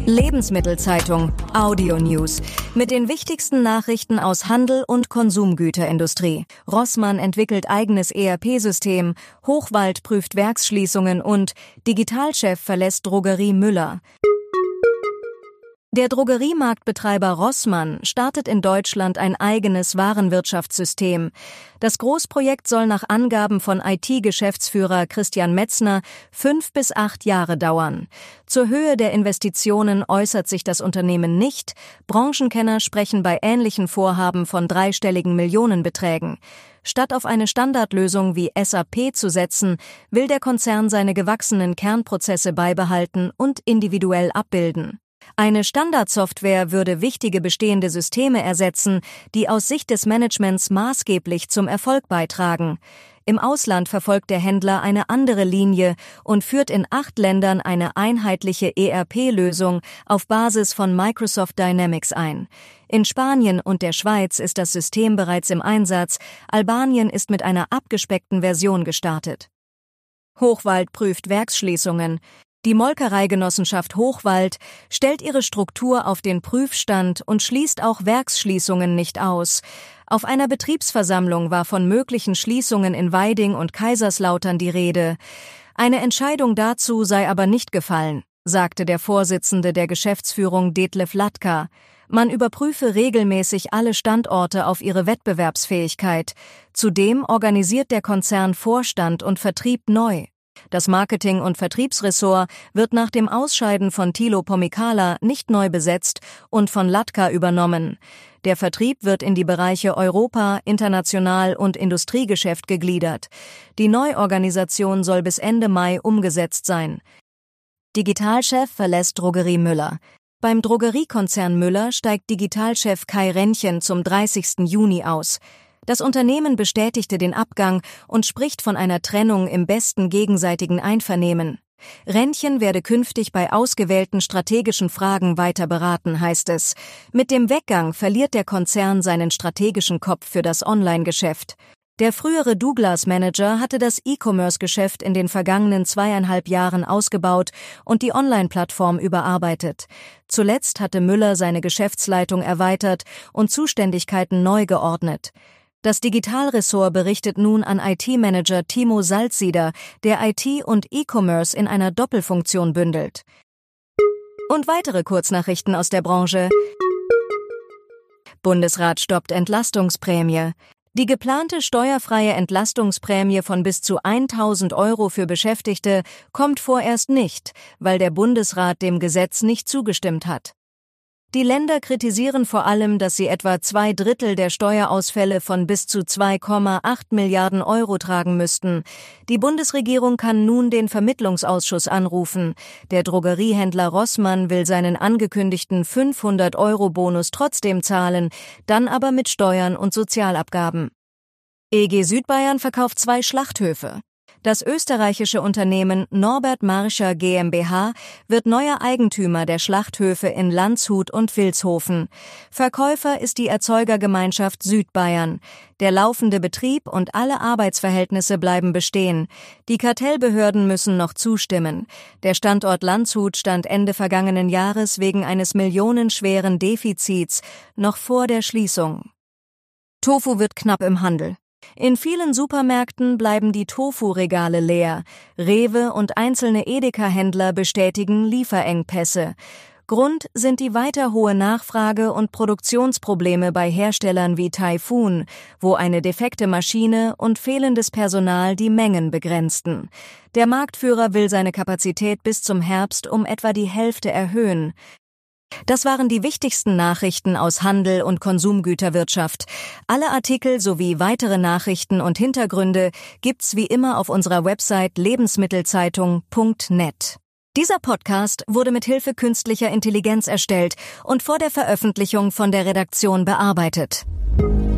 Lebensmittelzeitung Audio News mit den wichtigsten Nachrichten aus Handel und Konsumgüterindustrie. Rossmann entwickelt eigenes ERP-System, Hochwald prüft Werksschließungen und Digitalchef verlässt Drogerie Müller. Der Drogeriemarktbetreiber Rossmann startet in Deutschland ein eigenes Warenwirtschaftssystem. Das Großprojekt soll nach Angaben von IT-Geschäftsführer Christian Metzner 5 bis 8 Jahre dauern. Zur Höhe der Investitionen äußert sich das Unternehmen nicht. Branchenkenner sprechen bei ähnlichen Vorhaben von dreistelligen Millionenbeträgen. Statt auf eine Standardlösung wie SAP zu setzen, will der Konzern seine gewachsenen Kernprozesse beibehalten und individuell abbilden. Eine Standardsoftware würde wichtige bestehende Systeme ersetzen, die aus Sicht des Managements maßgeblich zum Erfolg beitragen. Im Ausland verfolgt der Händler eine andere Linie und führt in 8 Ländern eine einheitliche ERP-Lösung auf Basis von Microsoft Dynamics ein. In Spanien und der Schweiz ist das System bereits im Einsatz, Albanien ist mit einer abgespeckten Version gestartet. Hochwald prüft Werksschließungen. Die Molkereigenossenschaft Hochwald stellt ihre Struktur auf den Prüfstand und schließt auch Werksschließungen nicht aus. Auf einer Betriebsversammlung war von möglichen Schließungen in Weiding und Kaiserslautern die Rede. Eine Entscheidung dazu sei aber nicht gefallen, sagte der Vorsitzende der Geschäftsführung Detlef Latka. Man überprüfe regelmäßig alle Standorte auf ihre Wettbewerbsfähigkeit. Zudem organisiert der Konzern Vorstand und Vertrieb neu. Das Marketing- und Vertriebsressort wird nach dem Ausscheiden von Thilo Pomykala nicht neu besetzt und von Latka übernommen. Der Vertrieb wird in die Bereiche Europa, International- und Industriegeschäft gegliedert. Die Neuorganisation soll bis Ende Mai umgesetzt sein. Digitalchef verlässt Drogerie Müller. Beim Drogeriekonzern Müller steigt Digitalchef Kai Rennchen zum 30. Juni aus. Das Unternehmen bestätigte den Abgang und spricht von einer Trennung im besten gegenseitigen Einvernehmen. Rennchen werde künftig bei ausgewählten strategischen Fragen weiter beraten, heißt es. Mit dem Weggang verliert der Konzern seinen strategischen Kopf für das Online-Geschäft. Der frühere Douglas-Manager hatte das E-Commerce-Geschäft in den vergangenen 2,5 Jahren ausgebaut und die Online-Plattform überarbeitet. Zuletzt hatte Müller seine Geschäftsleitung erweitert und Zuständigkeiten neu geordnet. Das Digitalressort berichtet nun an IT-Manager Timo Salzsieder, der IT und E-Commerce in einer Doppelfunktion bündelt. Und weitere Kurznachrichten aus der Branche. Bundesrat stoppt Entlastungsprämie. Die geplante steuerfreie Entlastungsprämie von bis zu 1.000 € für Beschäftigte kommt vorerst nicht, weil der Bundesrat dem Gesetz nicht zugestimmt hat. Die Länder kritisieren vor allem, dass sie etwa 2/3 der Steuerausfälle von bis zu 2,8 Milliarden € tragen müssten. Die Bundesregierung kann nun den Vermittlungsausschuss anrufen. Der Drogeriehändler Rossmann will seinen angekündigten 500-€ trotzdem zahlen, dann aber mit Steuern und Sozialabgaben. EG Südbayern verkauft 2 Schlachthöfe. Das österreichische Unternehmen Norbert Marschner GmbH wird neuer Eigentümer der Schlachthöfe in Landshut und Vilshofen. Verkäufer ist die Erzeugergemeinschaft Südbayern. Der laufende Betrieb und alle Arbeitsverhältnisse bleiben bestehen. Die Kartellbehörden müssen noch zustimmen. Der Standort Landshut stand Ende vergangenen Jahres wegen eines millionenschweren Defizits noch vor der Schließung. Tofu wird knapp im Handel. In vielen Supermärkten bleiben die Tofu-Regale leer. Rewe und einzelne Edeka-Händler bestätigen Lieferengpässe. Grund sind die weiter hohe Nachfrage und Produktionsprobleme bei Herstellern wie Typhoon, wo eine defekte Maschine und fehlendes Personal die Mengen begrenzten. Der Marktführer will seine Kapazität bis zum Herbst um etwa die Hälfte erhöhen. Das waren die wichtigsten Nachrichten aus Handel und Konsumgüterwirtschaft. Alle Artikel sowie weitere Nachrichten und Hintergründe gibt's wie immer auf unserer Website lebensmittelzeitung.net. Dieser Podcast wurde mit Hilfe künstlicher Intelligenz erstellt und vor der Veröffentlichung von der Redaktion bearbeitet.